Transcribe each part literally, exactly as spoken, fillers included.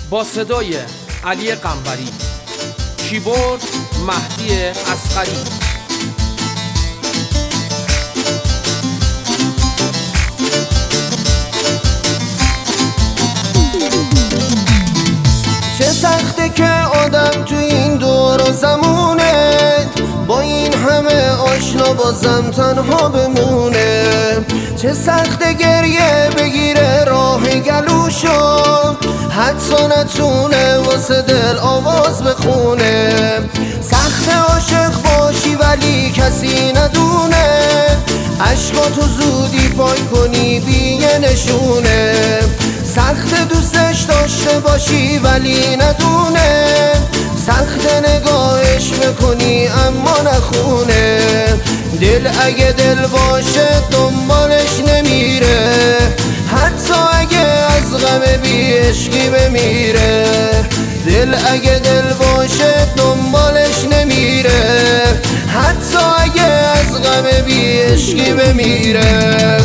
با صدای علی قنبری، کیبورد مهدی اصغری. چه سخته که آدم تو این دور و زمونه با این همه آشنا بازم تنها بمونه. چه سخته گریه بگیره راه گلوشو، حتی نتونه واسه دل آواز بخونه. سخته عاشق باشی ولی کسی ندونه، عشقاتو زودی پاک کنی بی یه نشونه. سخت دوستش داشته باشی ولی ندونه، سخت نگاهش بکنی اما نخونه. دل اگه دل باشه دنبالش نمیره، حتی اگه از غم بی عشقی بمیره. دل اگه دل باشه دنبالش نمیره، حتی اگه از غم بی عشقی بمیره.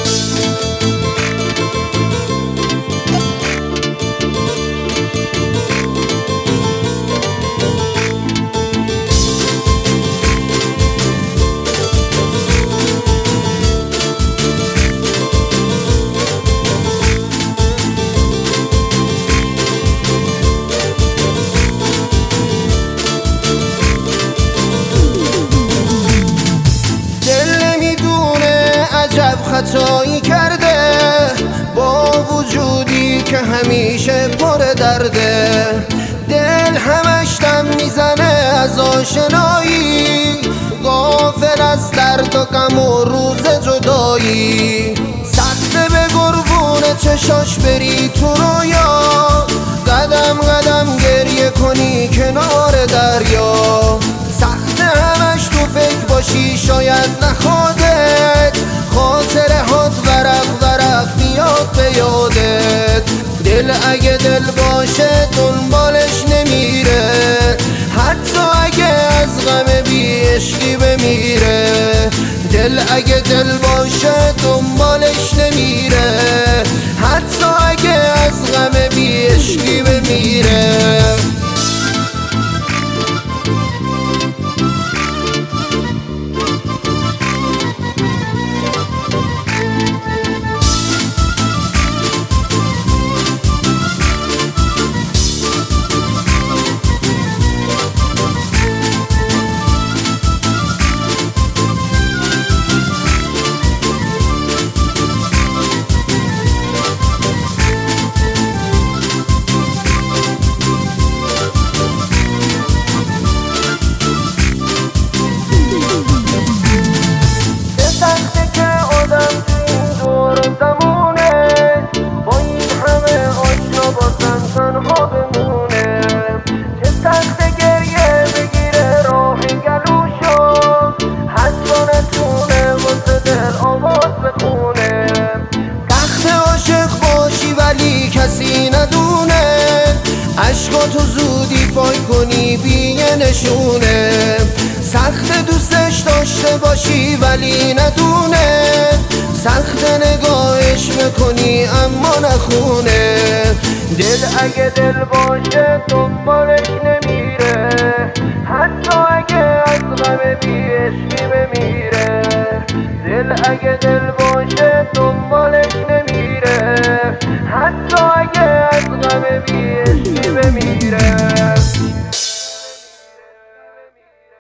خطایی کرده با وجودی که همیشه پر درده. دل همش دم میزنه از آشنایی، غافل از درد و غم و روز جدایی. سخته به قربون چشاش بری تو رویا، قدم قدم گریه کنی کنار دریا. سخته همش تو فکر باشی شاید نخودت، خاطره هات ورق ورق بیاد به یادت. دل اگه دل باشه دنبالش نمیره، حتی اگه از غم بی عشقی بمیره. دل اگه دل باشه دنبالش نمیره، حتی اگه از غم بی عشقی بمیره. کسی ندونه، عشقاتو زودی پاک کنی بی یه نشونه. سخت دوستش داشته باشی ولی ندونه، سخت نگاهش بکنی اما نخونه. دل اگه دل باشه دنبالش نمیره، حتی اگه از غم بی عشقی بمیره. دل اگه دل باشه دنبالش نمیره،